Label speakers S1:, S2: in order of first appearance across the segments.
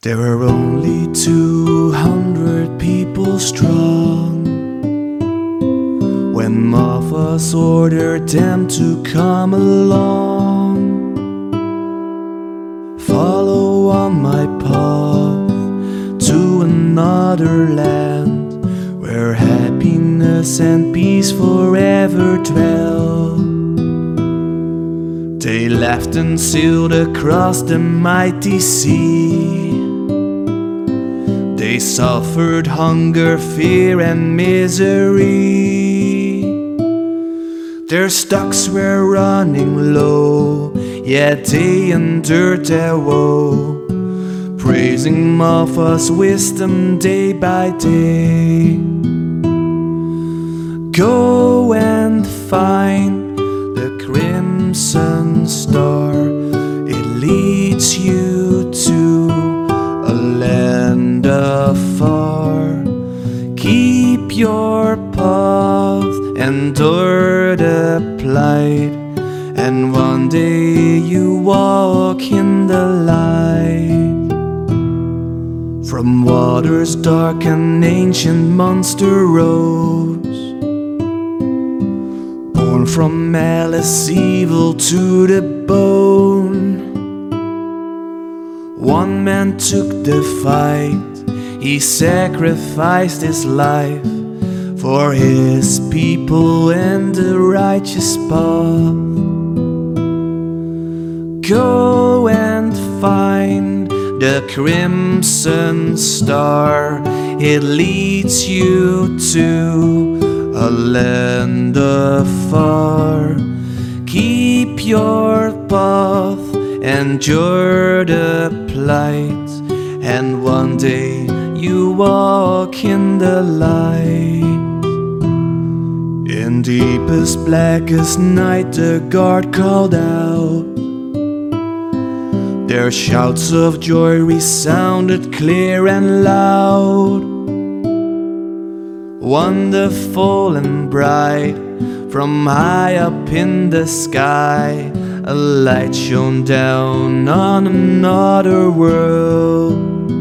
S1: There were only 200 people strong when Martha's ordered them to come along. Follow on my path to another land where happiness and peace forever dwell. They left and sailed across the mighty sea. They suffered hunger, fear, and misery. Their stocks were running low, yet they endured their woe, praising Martha's wisdom day by day. Go and find the crimson star. It leads you to a land afar. Keep your path, endure the plight, and one day you walk in the light. From waters dark an ancient monster rose, born from malice, evil to the bone. One man took the fight, he sacrificed his life for his people and the righteous path. Go and find the crimson star. It leads you to a land afar. Keep your path, endure the plight, and one day you walk in the light. In deepest, blackest night the guard called out. Their shouts of joy resounded clear and loud. Wonderful and bright, from high up in the sky, a light shone down on another world.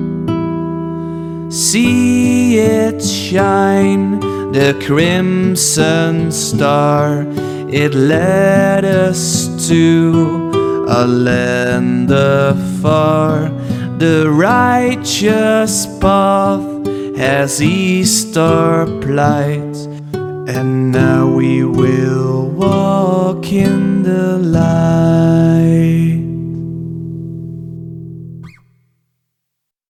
S1: See it shine, the crimson star. It led us to a land afar. The righteous path has Easter plight, and now we will walk in the light.